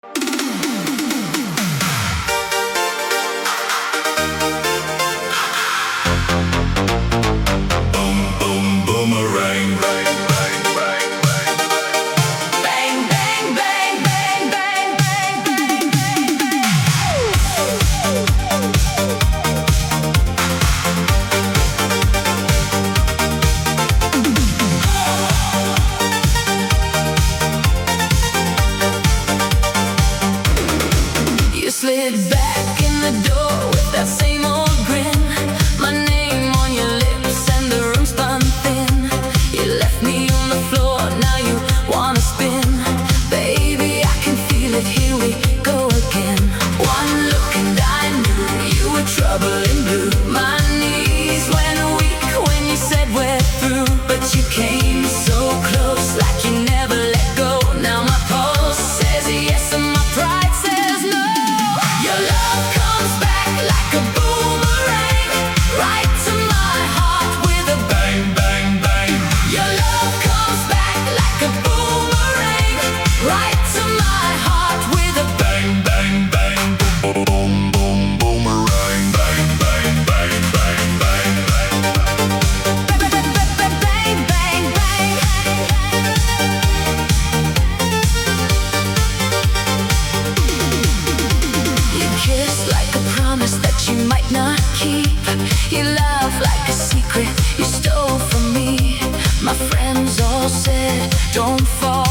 Slid back in the door with that same old grin. My name on your lips and the room spun thin. You left me on the floor, now you wanna spin. Baby, I can feel it, here we go again. One look and I knew you were trouble in blue. My knees went weak when you said we're through, but you came so close, like you never let go. Now my pulse says yes and my pride says no. Your love comes back like a boomerang, right to my heart with a bang, bang, bang. Your love comes back like a boomerang, right to my heart with a bang, bang, bang. Boom, boom, boomerang, bang, bang, bang, bang, bang, bang. Bang, bang, bang. You kiss like a promise that you might not keep. You laugh like a secret you stole from me. My friends all said, don't fall